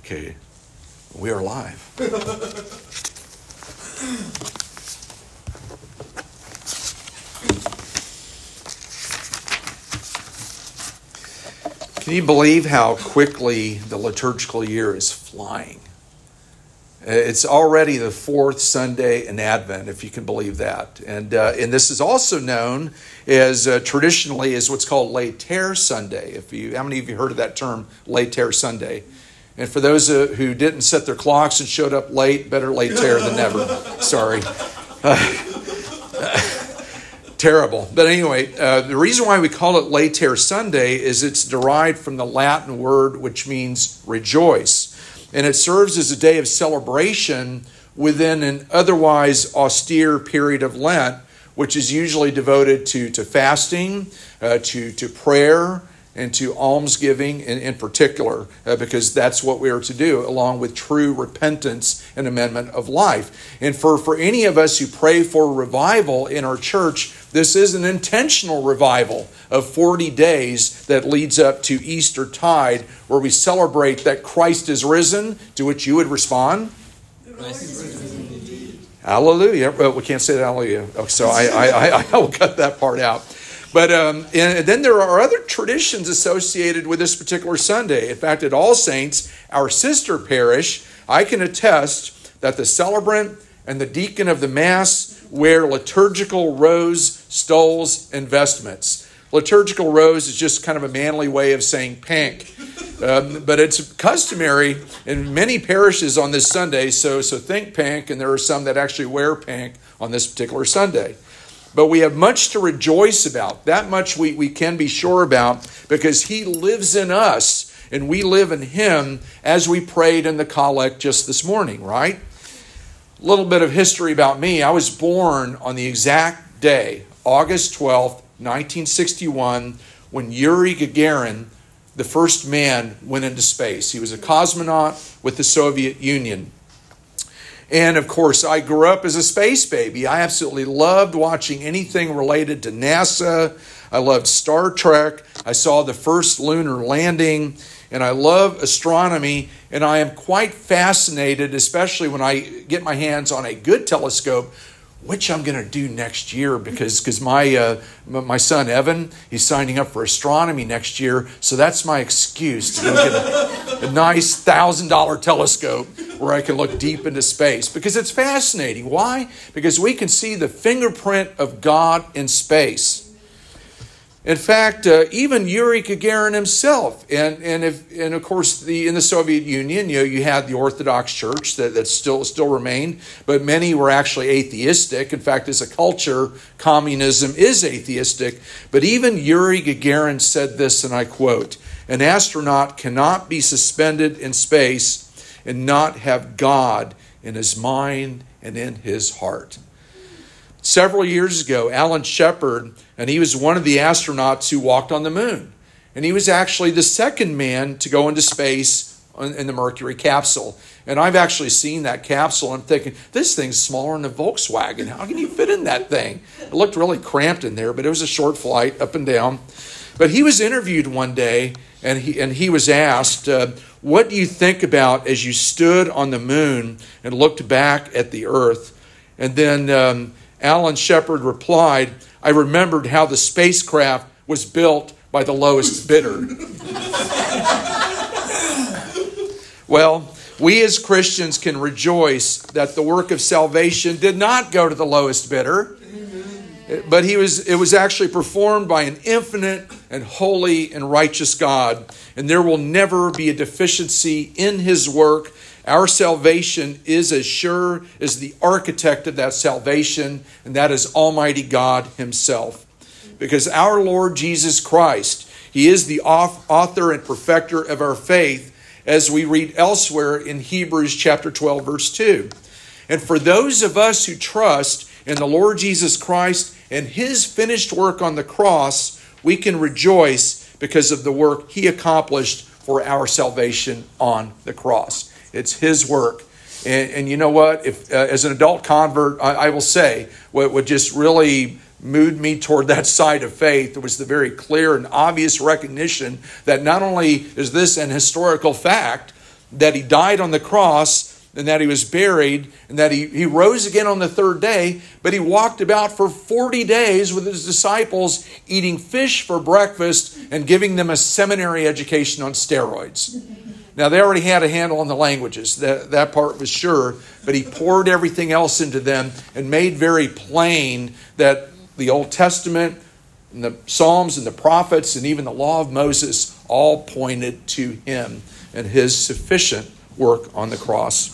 Okay, we are live. Can you believe how quickly the liturgical year is flying? It's already the fourth Sunday in Advent, if you can believe that. And this is also known as traditionally as what's called Later Sunday. How many of you heard of that term, Later Sunday? And for those who didn't set their clocks and showed up late, better later than never. Sorry. Terrible. But anyway, the reason why we call it Later Sunday is it's derived from the Latin word which means rejoice. And it serves as a day of celebration within an otherwise austere period of Lent, which is usually devoted to fasting, to prayer, and to almsgiving in particular, because that's what we are to do, along with true repentance and amendment of life. And for any of us who pray for revival in our church, this is an intentional revival of 40 days that leads up to Easter tide, where we celebrate that Christ is risen, to which you would respond. Christ is risen indeed. Hallelujah. Well, we can't say hallelujah, so I will cut that part out. But and then there are other traditions associated with this particular Sunday. In fact, at All Saints, our sister parish, I can attest that the celebrant and the deacon of the Mass wear liturgical rose stoles and vestments. Liturgical rose is just kind of a manly way of saying pink. But it's customary in many parishes on this Sunday, so think pink, and there are some that actually wear pink on this particular Sunday. But we have much to rejoice about. That much we can be sure about, because He lives in us and we live in Him, as we prayed in the collect just this morning, right? A little bit of history about me. I was born on the exact day, August 12th, 1961, when Yuri Gagarin, the first man, went into space. He was a cosmonaut with the Soviet Union. And of course, I grew up as a space baby. I absolutely loved watching anything related to NASA. I loved Star Trek. I saw the first lunar landing. And I love astronomy. And I am quite fascinated, especially when I get my hands on a good telescope, which I'm going to do next year, because my son Evan, he's signing up for astronomy next year, so that's my excuse to go get a nice $1,000 telescope where I can look deep into space, because it's fascinating. Why? Because we can see the fingerprint of God in space. In fact, even Yuri Gagarin himself, and of course in the Soviet Union, you had the Orthodox Church that still remained, but many were actually atheistic. In fact, as a culture, communism is atheistic. But even Yuri Gagarin said this, and I quote, "An astronaut cannot be suspended in space and not have God in his mind and in his heart." Several years ago, Alan Shepard, and he was one of the astronauts who walked on the moon. And he was actually the second man to go into space in the Mercury capsule. And I've actually seen that capsule, and I'm thinking, this thing's smaller than a Volkswagen. How can you fit in that thing? It looked really cramped in there, but it was a short flight up and down. But he was interviewed one day, and he was asked, what do you think about as you stood on the moon and looked back at the earth? And then Alan Shepard replied, "I remembered how the spacecraft was built by the lowest bidder." Well, we as Christians can rejoice that the work of salvation did not go to the lowest bidder, but it was actually performed by an infinite and holy and righteous God, and there will never be a deficiency in His work. Our salvation is as sure as the architect of that salvation, and that is Almighty God Himself. Because our Lord Jesus Christ, He is the author and perfecter of our faith, as we read elsewhere in Hebrews chapter 12, verse 2. And for those of us who trust in the Lord Jesus Christ and His finished work on the cross, we can rejoice because of the work He accomplished for our salvation on the cross. It's His work. And you know what? If as an adult convert, I will say, what just really moved me toward that side of faith was the very clear and obvious recognition that not only is this an historical fact, that he died on the cross, and that he was buried, and that he rose again on the third day, but he walked about for 40 days with his disciples, eating fish for breakfast and giving them a seminary education on steroids. Now, they already had a handle on the languages. That part was sure, but he poured everything else into them and made very plain that the Old Testament and the Psalms and the prophets and even the law of Moses all pointed to him and his sufficient work on the cross.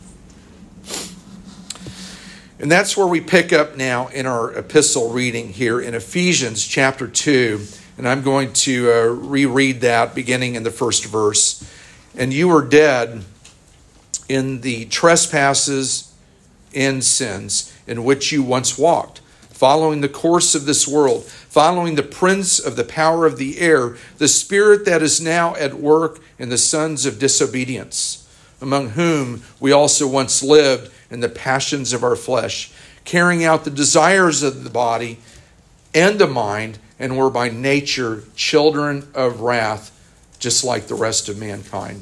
And that's where we pick up now in our epistle reading here in Ephesians chapter 2. And I'm going to reread that beginning in the first verse. And you were dead in the trespasses and sins in which you once walked, following the course of this world, following the prince of the power of the air, the spirit that is now at work in the sons of disobedience, among whom we also once lived in the passions of our flesh, carrying out the desires of the body and the mind, and were by nature children of wrath, just like the rest of mankind.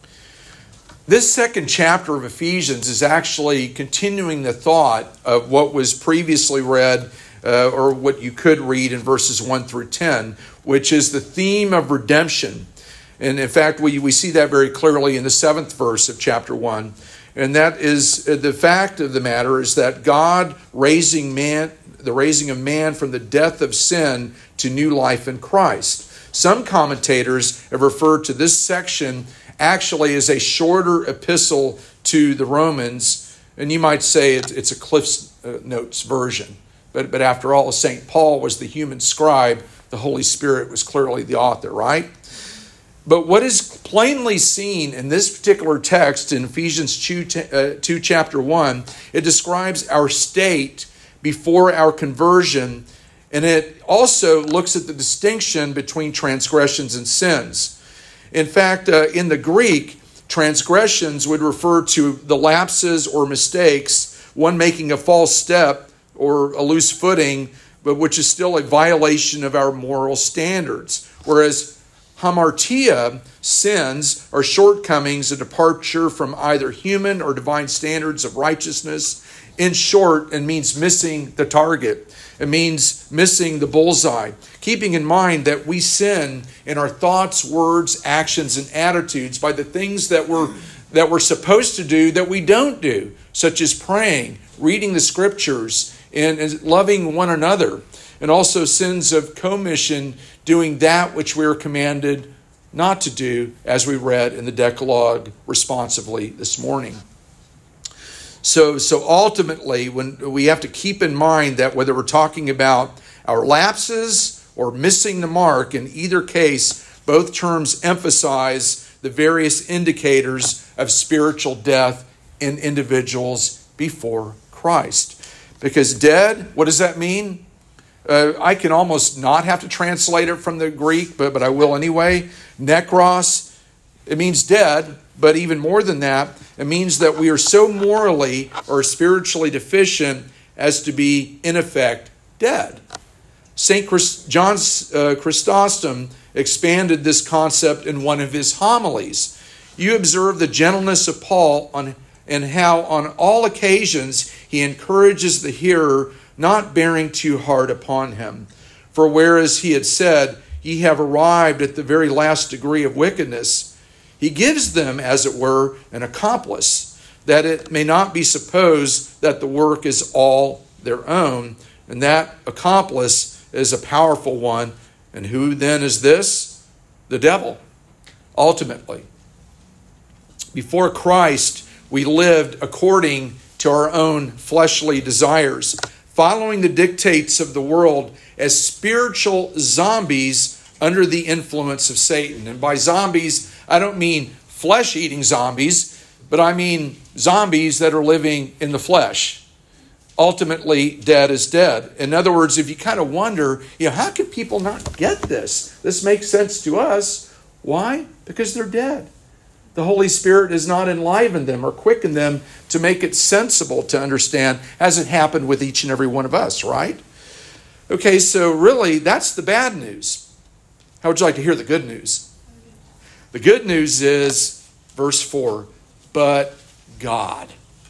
This second chapter of Ephesians is actually continuing the thought of what was previously read, or what you could read in verses 1 through 10, which is the theme of redemption. And in fact, we see that very clearly in the 7th verse of chapter 1. And that is, the fact of the matter is that God raising of man from the death of sin to new life in Christ. Some commentators have referred to this section actually as a shorter epistle to the Romans, and you might say it's a Cliff's Notes version. But after all, St. Paul was the human scribe. The Holy Spirit was clearly the author, right? But what is plainly seen in this particular text in Ephesians 2 chapter 1, it describes our state before our conversion, and it also looks at the distinction between transgressions and sins. In fact, in the Greek, transgressions would refer to the lapses or mistakes, one making a false step or a loose footing, but which is still a violation of our moral standards. Whereas hamartia, sins, are shortcomings, a departure from either human or divine standards of righteousness. In short, it means missing the target. It means missing the bullseye. Keeping in mind that we sin in our thoughts, words, actions, and attitudes by the things that we're supposed to do that we don't do, such as praying, reading the scriptures, and loving one another. And also sins of commission, doing that which we are commanded not to do, as we read in the Decalogue responsively this morning. So ultimately, when we have to keep in mind that whether we're talking about our lapses or missing the mark, in either case, both terms emphasize the various indicators of spiritual death in individuals before Christ. Because dead, what does that mean? I can almost not have to translate it from the Greek, but I will anyway. Nekros, it means dead, but even more than that, it means that we are so morally or spiritually deficient as to be, in effect, dead. St. John Chrysostom expanded this concept in one of his homilies. You observe the gentleness of Paul and how on all occasions he encourages the hearer, not bearing too hard upon him. For whereas he had said, ye have arrived at the very last degree of wickedness, he gives them, as it were, an accomplice, that it may not be supposed that the work is all their own. And that accomplice is a powerful one. And who then is this? The devil, ultimately. Before Christ, we lived according to our own fleshly desires, following the dictates of the world as spiritual zombies under the influence of Satan. And by zombies, I don't mean flesh-eating zombies, but I mean zombies that are living in the flesh. Ultimately, dead is dead. In other words, if you kind of wonder, how can people not get this? This makes sense to us. Why? Because they're dead. The Holy Spirit has not enlivened them or quickened them to make it sensible to understand, as it happened with each and every one of us, right? Okay, so really, that's the bad news. How would you like to hear the good news? The good news is Verse 4, but God,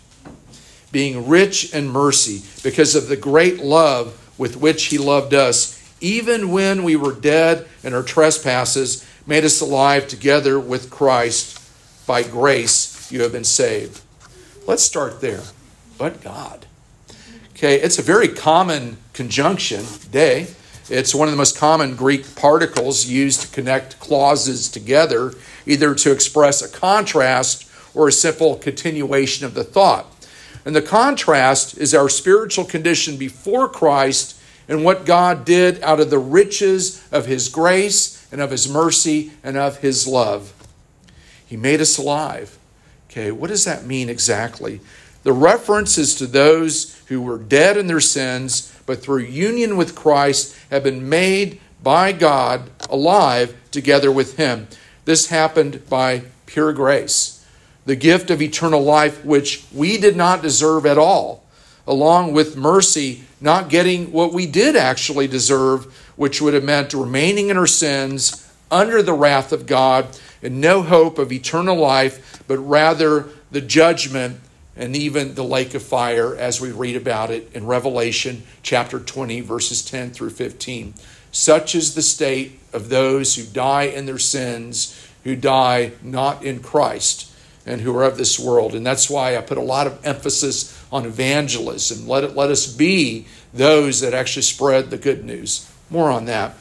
being rich in mercy, because of the great love with which he loved us, even when we were dead in our trespasses, made us alive together with Christ. By grace you have been saved. Let's start there. But God. Okay, it's a very common conjunction, de. It's one of the most common Greek particles used to connect clauses together, either to express a contrast or a simple continuation of the thought. And the contrast is our spiritual condition before Christ and what God did out of the riches of his grace and of his mercy and of his love. He made us alive. Okay, what does that mean exactly? The reference is to those who were dead in their sins, but through union with Christ have been made by God alive together with him. This happened by pure grace, the gift of eternal life which we did not deserve at all, along with mercy, not getting what we did actually deserve, which would have meant remaining in our sins under the wrath of God and no hope of eternal life, but rather the judgment and even the lake of fire, as we read about it in Revelation chapter 20, verses 10 through 15. Such is the state of those who die in their sins, who die not in Christ, and who are of this world. And that's why I put a lot of emphasis on evangelism. Let us be those that actually spread the good news. More on that.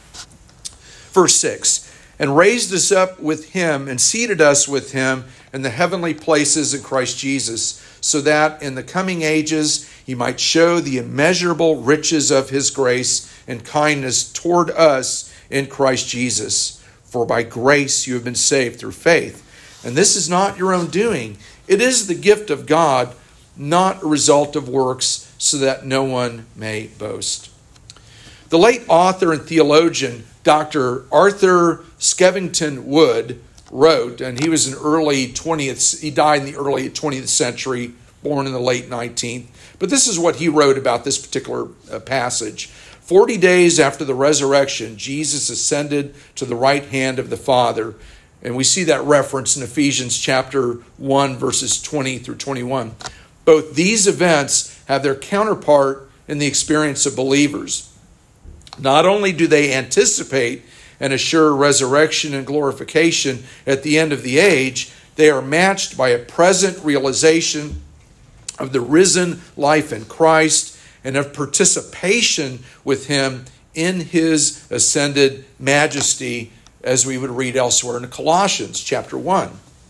Verse 6, and raised us up with him and seated us with him in the heavenly places in Christ Jesus, so that in the coming ages he might show the immeasurable riches of his grace and kindness toward us in Christ Jesus. For by grace you have been saved through faith. And this is not your own doing. It is the gift of God, not a result of works, so that no one may boast. The late author and theologian, Dr. Arthur Skevington Wood, wrote, and he was he died in the early 20th century, born in the late 19th. But this is what he wrote about this particular passage. 40 days after the resurrection, Jesus ascended to the right hand of the Father. And we see that reference in Ephesians chapter 1, verses 20 through 21. Both these events have their counterpart in the experience of believers. Not only do they anticipate and assure resurrection and glorification at the end of the age, they are matched by a present realization of the risen life in Christ and of participation with him in his ascended majesty, as we would read elsewhere in Colossians chapter 1.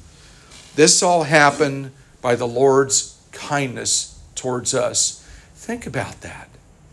This all happened by the Lord's kindness towards us. Think about that.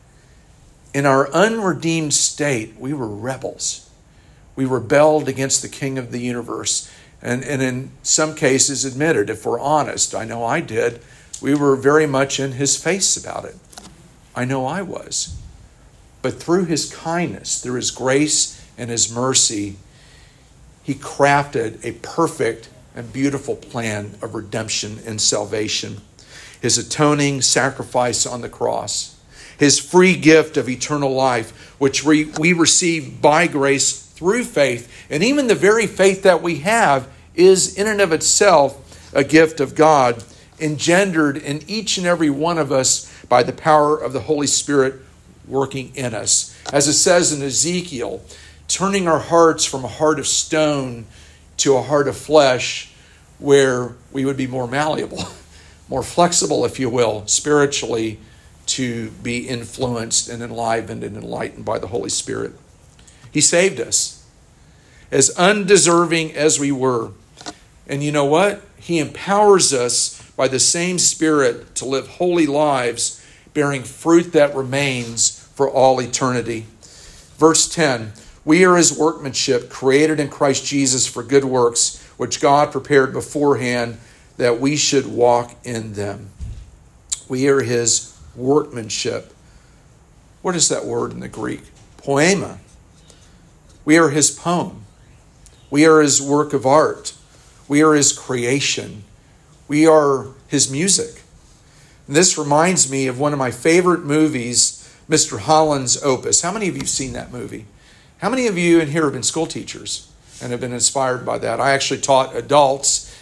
In our unredeemed state, we were rebels. We rebelled against the King of the universe. And in some cases admitted, if we're honest, I know I did, we were very much in his face about it. I know I was. But through his kindness, through his grace and his mercy, he crafted a perfect and beautiful plan of redemption and salvation. His atoning sacrifice on the cross, his free gift of eternal life, which we receive by grace through faith. And even the very faith that we have is in and of itself a gift of God, engendered in each and every one of us by the power of the Holy Spirit working in us. As it says in Ezekiel, turning our hearts from a heart of stone to a heart of flesh, where we would be more malleable, more flexible, if you will, spiritually, to be influenced and enlivened and enlightened by the Holy Spirit. He saved us, as undeserving as we were. And you know what? He empowers us by the same Spirit to live holy lives, bearing fruit that remains for all eternity. Verse 10, we are his workmanship, created in Christ Jesus for good works, which God prepared beforehand that we should walk in them. We are his workmanship. What is that word in the Greek? Poema. We are his poem. We are his work of art. We are his creation. We are his music. And this reminds me of one of my favorite movies, Mr. Holland's Opus. How many of you have seen that movie? How many of you in here have been school teachers and have been inspired by that? I actually taught adults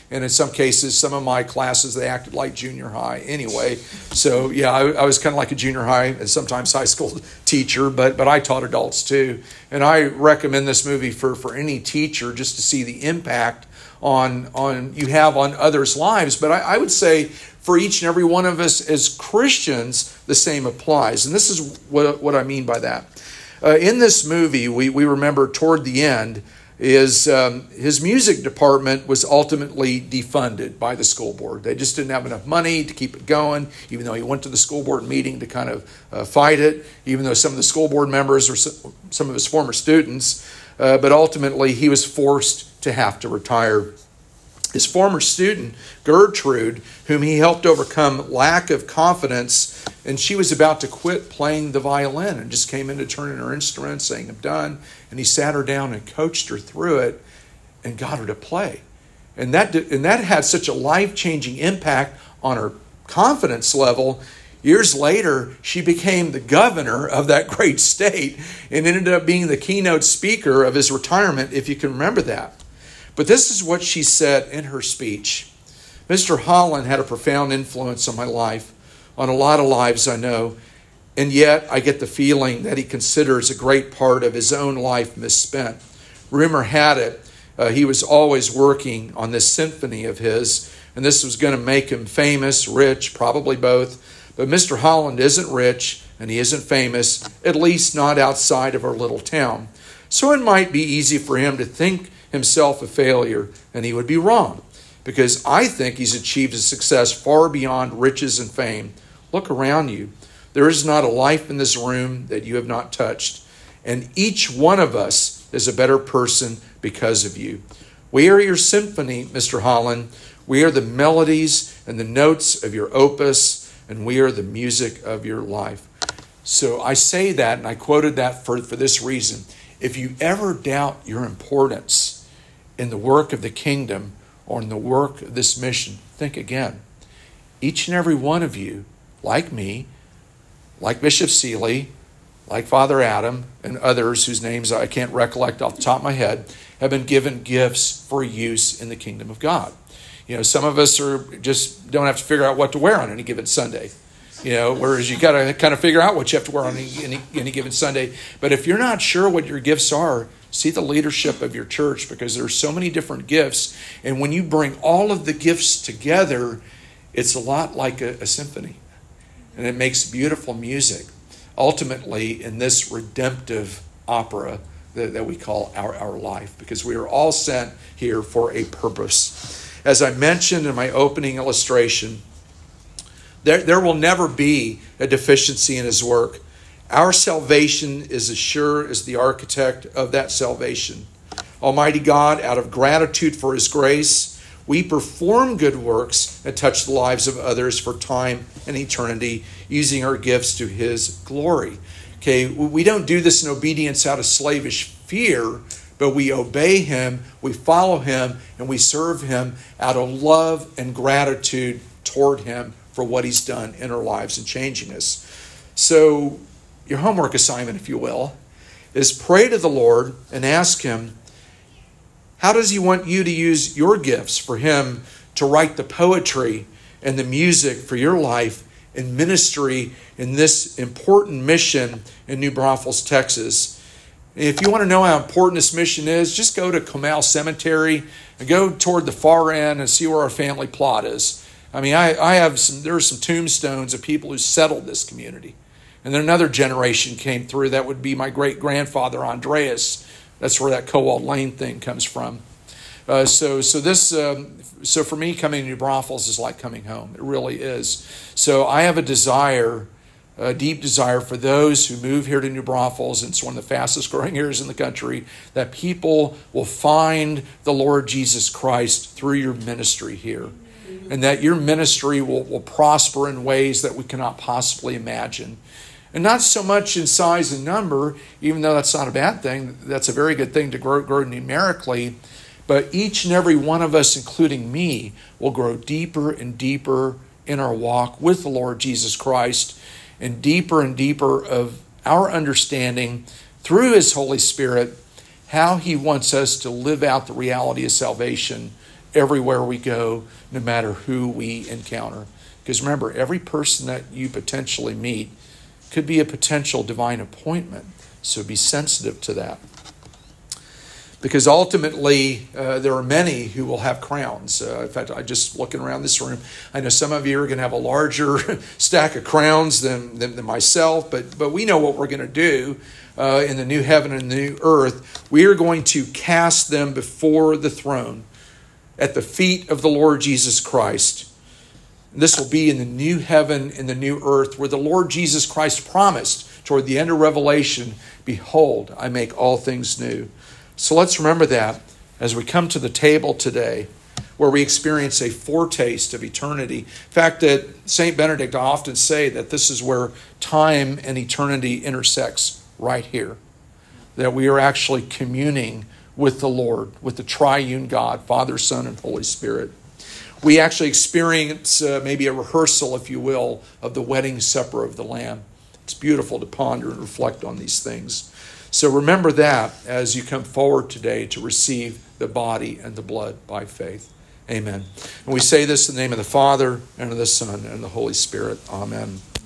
And in some cases, some of my classes, they acted like junior high anyway. So yeah, I was kind of like a junior high and sometimes high school teacher, but I taught adults too. And I recommend this movie for any teacher just to see the impact on you have on others' lives. But I would say for each and every one of us as Christians, the same applies. And this is what I mean by that. In this movie, we remember toward the end, his music department was ultimately defunded by the school board. They just didn't have enough money to keep it going, even though he went to the school board meeting to kind of fight it, even though some of the school board members were some of his former students. But ultimately, he was forced to have to retire. His former student, Gertrude, whom he helped overcome lack of confidence, and she was about to quit playing the violin and just came in to turn in her instrument, saying, I'm done. And he sat her down and coached her through it and got her to play. And that had such a life-changing impact on her confidence level. Years later, she became the governor of that great state and ended up being the keynote speaker of his retirement, if you can remember that. But this is what she said in her speech. Mr. Holland had a profound influence on my life, on a lot of lives I know, and yet I get the feeling that he considers a great part of his own life misspent. Rumor had it he was always working on this symphony of his, and this was going to make him famous, rich, probably both. But Mr. Holland isn't rich, and he isn't famous, at least not outside of our little town. So it might be easy for him to think himself a failure, and he would be wrong, because I think he's achieved a success far beyond riches and fame. Look around you. There is not a life in this room that you have not touched, and each one of us is a better person because of you. We are your symphony, Mr. Holland. We are the melodies and the notes of your opus, and we are the music of your life. So I say that, and I quoted that for this reason. If you ever doubt your importance in the work of the kingdom or in the work of this mission, think again. Each and every one of you, like me, like Bishop Seeley, like Father Adam, and others whose names I can't recollect off the top of my head, have been given gifts for use in the kingdom of God. You know, some of us just don't have to figure out what to wear on any given Sunday. You know, whereas you got to kind of figure out what you have to wear on any given Sunday. But if you're not sure what your gifts are, see the leadership of your church, because there's so many different gifts. And when you bring all of the gifts together, it's a lot like a symphony. And it makes beautiful music, ultimately in this redemptive opera that we call our life, because we are all sent here for a purpose. As I mentioned in my opening illustration, there will never be a deficiency in his work. Our salvation is as sure as the architect of that salvation. Almighty God, out of gratitude for his grace, we perform good works and touch the lives of others for time and eternity, using our gifts to his glory. Okay, we don't do this in obedience out of slavish fear, but we obey him, we follow him, and we serve him out of love and gratitude toward him for what he's done in our lives and changing us. So your homework assignment, if you will, is pray to the Lord and ask him, how does he want you to use your gifts for him to write the poetry and the music for your life and ministry in this important mission in New Braunfels, Texas? If you want to know how important this mission is, just go to Comal Cemetery and go toward the far end and see where our family plot is. I mean, there are some tombstones of people who settled this community. And then another generation came through. That would be my great-grandfather, Andreas. That's where that Cowald Lane thing comes from. So for me, coming to New Braunfels is like coming home. It really is. So I have a deep desire for those who move here to New Braunfels, and it's one of the fastest growing areas in the country, that people will find the Lord Jesus Christ through your ministry here. And that your ministry will prosper in ways that we cannot possibly imagine. And not so much in size and number, even though that's not a bad thing. That's a very good thing to grow numerically. But each and every one of us, including me, will grow deeper and deeper in our walk with the Lord Jesus Christ, and deeper of our understanding through his Holy Spirit how he wants us to live out the reality of salvation everywhere we go, no matter who we encounter. Because remember, every person that you potentially meet could be a potential divine appointment. So be sensitive to that. Because ultimately, there are many who will have crowns. In fact, I just looking around this room, I know some of you are going to have a larger stack of crowns than myself, but we know what we're going to do in the new heaven and the new earth. We are going to cast them before the throne at the feet of the Lord Jesus Christ. This will be in the new heaven and the new earth, where the Lord Jesus Christ promised toward the end of Revelation, "Behold, I make all things new." So let's remember that as we come to the table today, where we experience a foretaste of eternity. In fact, that St. Benedict often say that this is where time and eternity intersects, right here. That we are actually communing with the Lord, with the triune God, Father, Son, and Holy Spirit. We actually experience maybe a rehearsal, if you will, of the wedding supper of the Lamb. It's beautiful to ponder and reflect on these things. So remember that as you come forward today to receive the body and the blood by faith. Amen. And we say this in the name of the Father, and of the Son, and of the Holy Spirit. Amen.